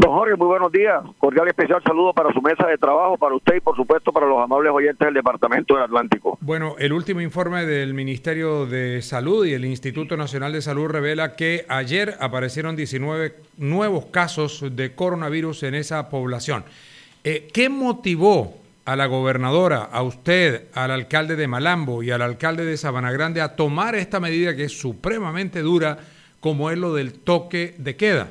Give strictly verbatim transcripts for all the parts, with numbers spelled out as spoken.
Don Jorge, muy buenos días. Cordial y especial saludo para su mesa de trabajo, para usted y por supuesto para los amables oyentes del Departamento del Atlántico. Bueno, el último informe del Ministerio de Salud y el Instituto Nacional de Salud revela que ayer aparecieron diecinueve nuevos casos de coronavirus en esa población. Eh, ¿Qué motivó a la gobernadora, a usted, al alcalde de Malambo y al alcalde de Sabana Grande a tomar esta medida que es supremamente dura, como es lo del toque de queda?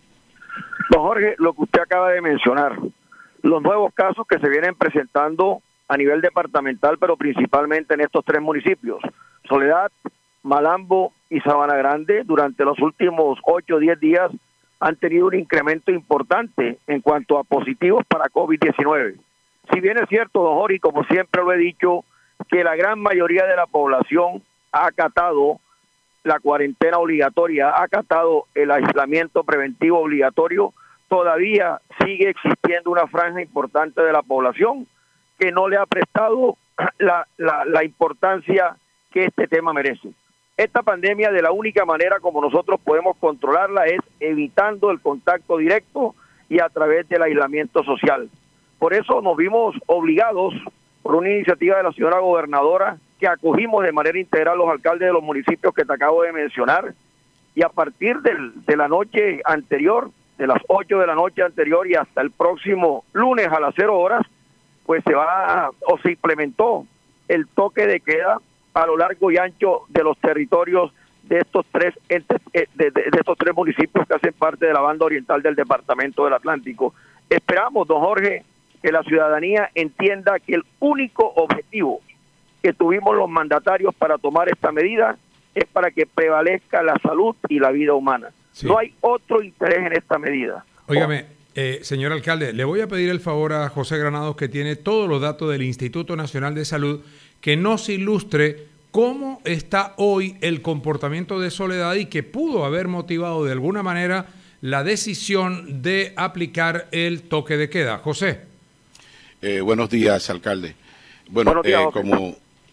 Don Jorge, lo que usted acaba de mencionar, los nuevos casos que se vienen presentando a nivel departamental, pero principalmente en estos tres municipios, Soledad, Malambo y Sabana Grande, durante los últimos ocho o diez días han tenido un incremento importante en cuanto a positivos para COVID diecinueve. Si bien es cierto, don Jorge, como siempre lo he dicho, que la gran mayoría de la población ha acatado la cuarentena obligatoria, ha acatado el aislamiento preventivo obligatorio, todavía sigue existiendo una franja importante de la población que no le ha prestado la, la, la importancia que este tema merece. Esta pandemia, de la única manera como nosotros podemos controlarla es evitando el contacto directo y a través del aislamiento social. Por eso nos vimos obligados, por una iniciativa de la señora gobernadora, que acogimos de manera integral los alcaldes de los municipios que te acabo de mencionar, y a partir del, de la noche anterior, de las ocho de la noche anterior y hasta el próximo lunes a las cero horas, pues se va a, o se implementó el toque de queda a lo largo y ancho de los territorios de estos tres entes, de, de, de estos tres municipios que hacen parte de la banda oriental del Departamento del Atlántico. Esperamos, don Jorge, que la ciudadanía entienda que el único objetivo que tuvimos los mandatarios para tomar esta medida es para que prevalezca la salud y la vida humana. Sí. No hay otro interés en esta medida. Óigame, eh, señor alcalde, le voy a pedir el favor a José Granados, que tiene todos los datos del Instituto Nacional de Salud, que nos ilustre cómo está hoy el comportamiento de Soledad y que pudo haber motivado de alguna manera la decisión de aplicar el toque de queda. José. Eh, buenos días, alcalde. Bueno, buenos días, eh, como,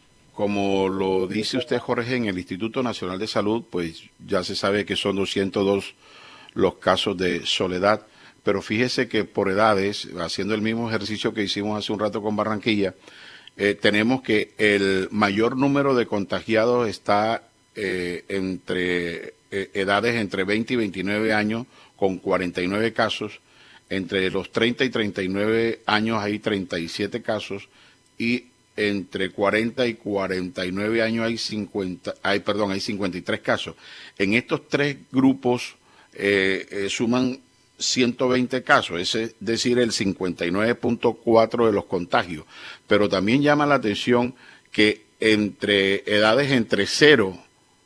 como lo dice usted, Jorge, en el Instituto Nacional de Salud, pues ya se sabe que son doscientos dos los casos de Soledad, pero fíjese que por edades, haciendo el mismo ejercicio que hicimos hace un rato con Barranquilla, eh, tenemos que el mayor número de contagiados está eh, entre eh, edades entre veinte y veintinueve años, con cuarenta y nueve casos. Entre los treinta y treinta y nueve años hay treinta y siete casos, y entre cuarenta y cuarenta y nueve años hay cincuenta, hay, perdón, hay cincuenta y tres casos. En estos tres grupos eh, eh, suman ciento veinte casos, es decir, el cincuenta y nueve punto cuatro de los contagios. Pero también llama la atención que entre edades entre cero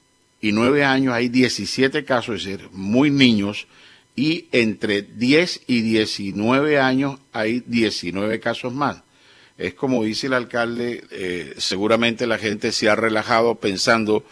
y nueve años hay diecisiete casos, es decir, muy niños, y entre diez y diecinueve años hay diecinueve casos más. Es como dice el alcalde, eh, seguramente la gente se ha relajado pensando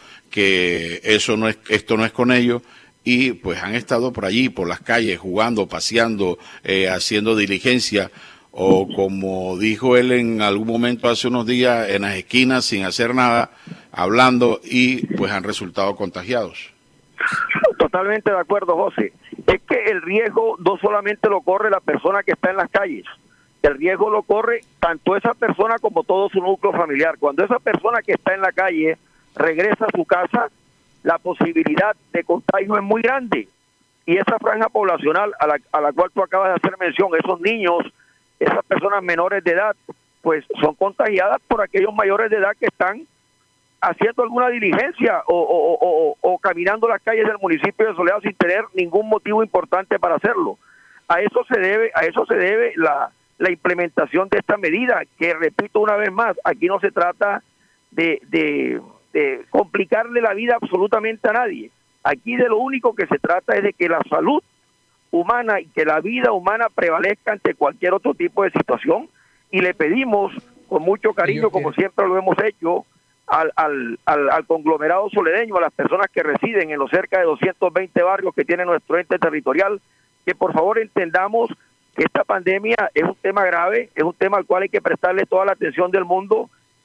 que eso no es, esto no es con ellos, y pues han estado por allí, por las calles, jugando, paseando, eh, haciendo diligencia, o como dijo él en algún momento hace unos días, en las esquinas sin hacer nada, hablando, y pues han resultado contagiados. Totalmente de acuerdo, José. Es que el riesgo no solamente lo corre la persona que está en las calles, el riesgo lo corre tanto esa persona como todo su núcleo familiar. Cuando esa persona que está en la calle regresa a su casa, la posibilidad de contagio es muy grande. Y esa franja poblacional a la, a la cual tú acabas de hacer mención, esos niños, esas personas menores de edad, pues son contagiadas por aquellos mayores de edad que están haciendo alguna diligencia o, o, o, o caminando las calles del municipio de Soledad sin tener ningún motivo importante para hacerlo. A eso se debe, a eso se debe la, la implementación de esta medida, que repito una vez más, aquí no se trata de, de, de complicarle la vida absolutamente a nadie. Aquí de lo único que se trata es de que la salud humana y que la vida humana prevalezca ante cualquier otro tipo de situación, y le pedimos con mucho cariño, como siempre lo hemos hecho, Al, al, al, al conglomerado soledeño, a las personas que residen en los cerca de doscientos veinte barrios que tiene nuestro ente territorial, que por favor entendamos que esta pandemia es un tema grave, es un tema al cual hay que prestarle toda la atención del mundo,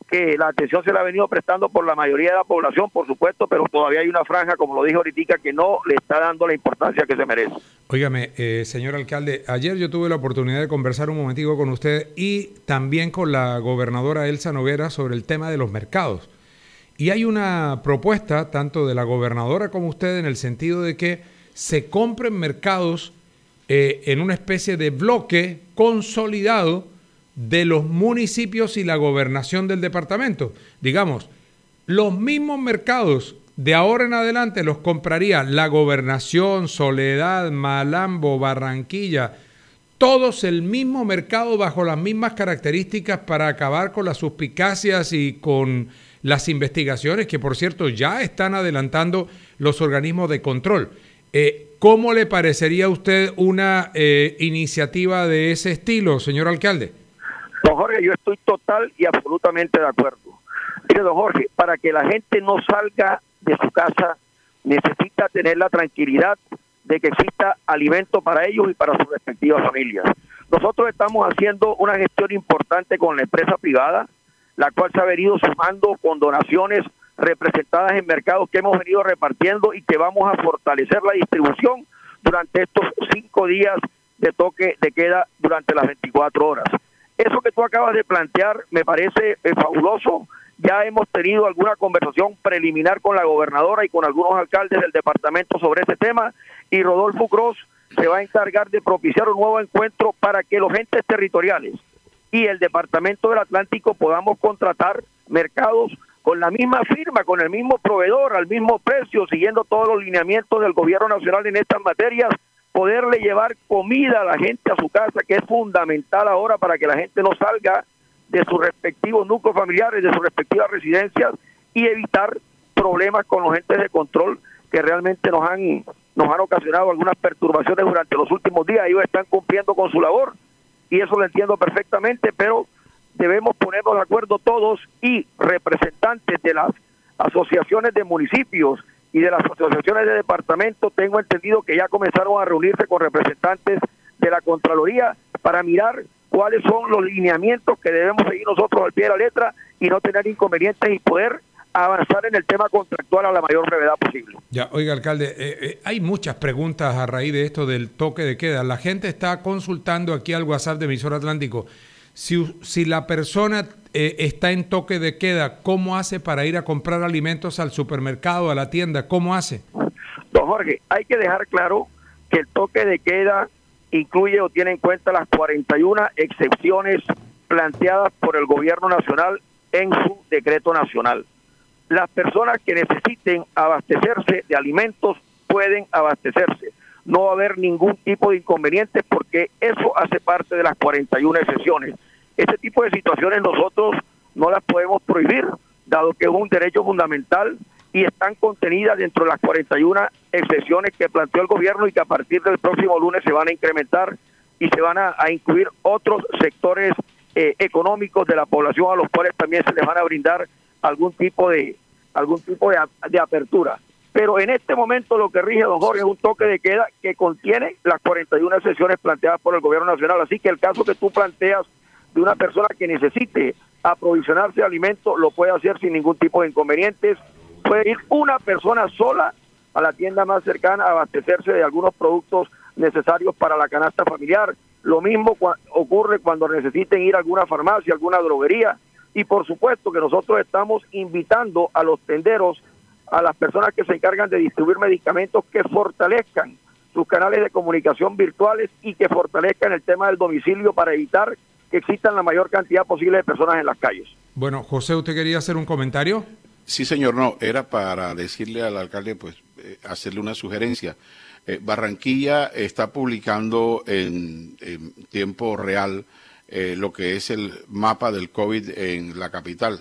que la atención se le ha venido prestando por la mayoría de la población, por supuesto, pero todavía hay una franja, como lo dije ahorita, que no le está dando la importancia que se merece. Óigame, eh, señor alcalde, ayer yo tuve la oportunidad de conversar un momentico con usted y también con la gobernadora Elsa Noguera sobre el tema de los mercados. Y hay una propuesta, tanto de la gobernadora como usted, en el sentido de que se compren mercados eh, en una especie de bloque consolidado de los municipios y la gobernación del departamento. Digamos, los mismos mercados de ahora en adelante los compraría la gobernación, Soledad, Malambo, Barranquilla, todos el mismo mercado bajo las mismas características para acabar con las suspicacias y con las investigaciones que, por cierto, ya están adelantando los organismos de control. Eh, ¿Cómo le parecería a usted una eh, iniciativa de ese estilo, señor alcalde? Don Jorge, yo estoy total y absolutamente de acuerdo. Mire, don Jorge, para que la gente no salga de su casa, necesita tener la tranquilidad de que exista alimento para ellos y para sus respectivas familias. Nosotros estamos haciendo una gestión importante con la empresa privada, la cual se ha venido sumando con donaciones representadas en mercados que hemos venido repartiendo y que vamos a fortalecer la distribución durante estos cinco días de toque de queda durante las veinticuatro horas. Eso que tú acabas de plantear me parece eh, fabuloso. Ya hemos tenido alguna conversación preliminar con la gobernadora y con algunos alcaldes del departamento sobre ese tema, y Rodolfo Cruz se va a encargar de propiciar un nuevo encuentro para que los entes territoriales y el departamento del Atlántico podamos contratar mercados con la misma firma, con el mismo proveedor, al mismo precio, siguiendo todos los lineamientos del gobierno nacional en estas materias, poderle llevar comida a la gente a su casa, que es fundamental ahora para que la gente no salga de sus respectivos núcleos familiares, de sus respectivas residencias, y evitar problemas con los entes de control que realmente nos han nos han ocasionado algunas perturbaciones durante los últimos días. Ellos están cumpliendo con su labor y eso lo entiendo perfectamente, pero debemos ponernos de acuerdo todos, y representantes de las asociaciones de municipios y de las asociaciones de departamento, tengo entendido que ya comenzaron a reunirse con representantes de la Contraloría para mirar cuáles son los lineamientos que debemos seguir nosotros al pie de la letra y no tener inconvenientes y poder avanzar en el tema contractual a la mayor brevedad posible. Ya, oiga, alcalde, eh, eh, hay muchas preguntas a raíz de esto del toque de queda. La gente está consultando aquí al WhatsApp de Emisora Atlántico. Si, si la persona eh, está en toque de queda, ¿cómo hace para ir a comprar alimentos al supermercado, a la tienda? ¿Cómo hace? Don Jorge, hay que dejar claro que el toque de queda incluye o tiene en cuenta las cuarenta y una excepciones planteadas por el gobierno nacional en su decreto nacional. Las personas que necesiten abastecerse de alimentos pueden abastecerse. No va a haber ningún tipo de inconveniente porque eso hace parte de las cuarenta y una excepciones. Ese tipo de situaciones nosotros no las podemos prohibir, dado que es un derecho fundamental y están contenidas dentro de las cuarenta y una excepciones que planteó el gobierno, y que a partir del próximo lunes se van a incrementar y se van a, a incluir otros sectores eh, económicos de la población a los cuales también se les van a brindar algún tipo de algún tipo de, de apertura. Pero en este momento lo que rige, don Jorge, es un toque de queda que contiene las cuarenta y una excepciones planteadas por el gobierno nacional. Así que el caso que tú planteas de una persona que necesite aprovisionarse de alimentos lo puede hacer sin ningún tipo de inconvenientes. Puede ir una persona sola a la tienda más cercana a abastecerse de algunos productos necesarios para la canasta familiar. Lo mismo cu- ocurre cuando necesiten ir a alguna farmacia, alguna droguería. Y por supuesto que nosotros estamos invitando a los tenderos, a las personas que se encargan de distribuir medicamentos, que fortalezcan sus canales de comunicación virtuales y que fortalezcan el tema del domicilio para evitar que existan la mayor cantidad posible de personas en las calles. Bueno, José, ¿usted quería hacer un comentario? Sí, señor, no, era para decirle al alcalde, pues, eh, hacerle una sugerencia. Eh, Barranquilla está publicando en, en tiempo real eh, lo que es el mapa del COVID en la capital.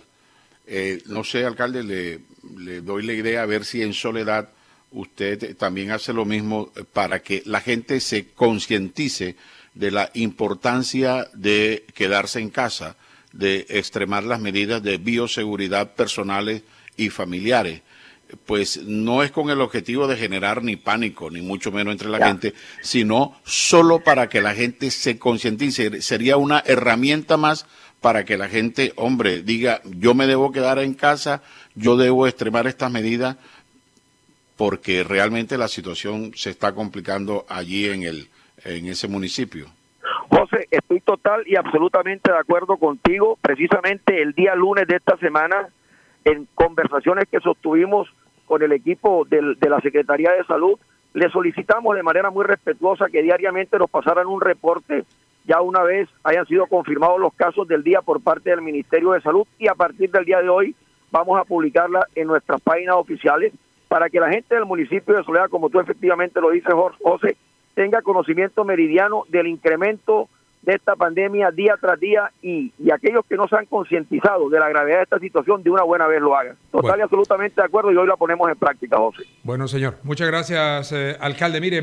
Eh, no sé, alcalde, le, le doy la idea a ver si en Soledad usted también hace lo mismo para que la gente se concientice de la importancia de quedarse en casa, de extremar las medidas de bioseguridad personales y familiares. Pues no es con el objetivo de generar ni pánico, ni mucho menos entre la ya. gente, sino solo para que la gente se concientice. Sería una herramienta más para que la gente, hombre, diga, yo me debo quedar en casa, yo debo extremar estas medidas, porque realmente la situación se está complicando allí en el en ese municipio. José, estoy total y absolutamente de acuerdo contigo. Precisamente el día lunes de esta semana, en conversaciones que sostuvimos con el equipo del, de la Secretaría de Salud, le solicitamos de manera muy respetuosa que diariamente nos pasaran un reporte, ya una vez hayan sido confirmados los casos del día por parte del Ministerio de Salud, y a partir del día de hoy vamos a publicarla en nuestras páginas oficiales para que la gente del municipio de Soledad, como tú efectivamente lo dices, José, tenga conocimiento meridiano del incremento de esta pandemia día tras día, y, y aquellos que no se han concientizado de la gravedad de esta situación de una buena vez lo hagan. Total bueno. y absolutamente de acuerdo, y hoy la ponemos en práctica, José. Bueno, señor, muchas gracias, eh, alcalde. Mire,